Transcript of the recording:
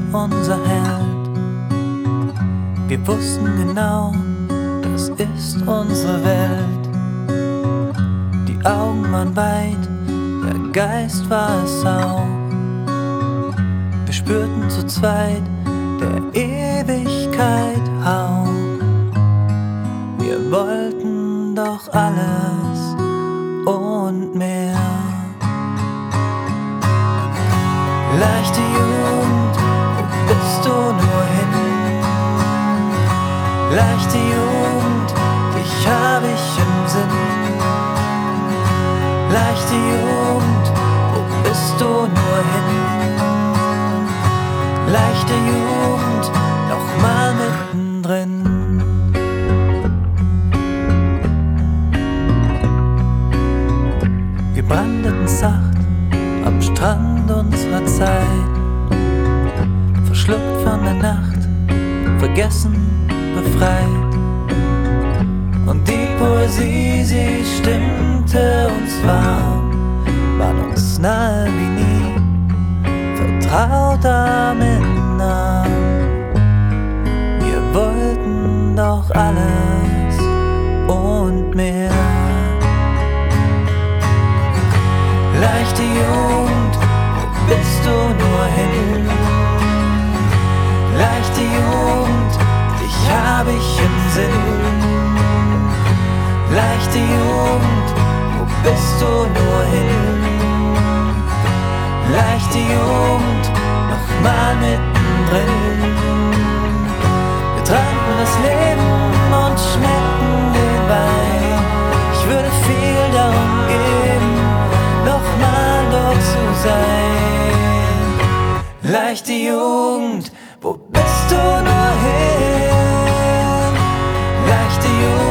unser Held. Wir wussten genau, das ist unsere Welt. Die Augen waren weit, der Geist war es auch. Wir spürten zu zweit der Ewigkeit Hauch. Wir wollten doch alles und mehr. Leichte Jugend, wo bist du nur hin? Leichte Jugend, dich hab ich im Sinn. Leichte Jugend, wo bist du nur hin? Leichte Jugend, noch mal mittendrin. Wir brandeten sacht am Strand unserer Zeit, verschluckt von der Nacht, vergessen, befreit. Und die Poesie, sie stimmte uns warm, war uns nahe wie nie, vertraut am Innern. Wir wollten doch alles und mehr. Leichte Jugend, wo bist du nur hin? Leichte Jugend, dich hab ich im Sinn. Leichte Jugend, wo bist du nur hin? Leichte Jugend, noch mal mittendrin. Wir tranken das Leben und schmeckten den Wein. Ich würde viel darum geben, nochmal dort zu sein. Leichte Jugend, wo bist du nur hin? Leichte Jugend,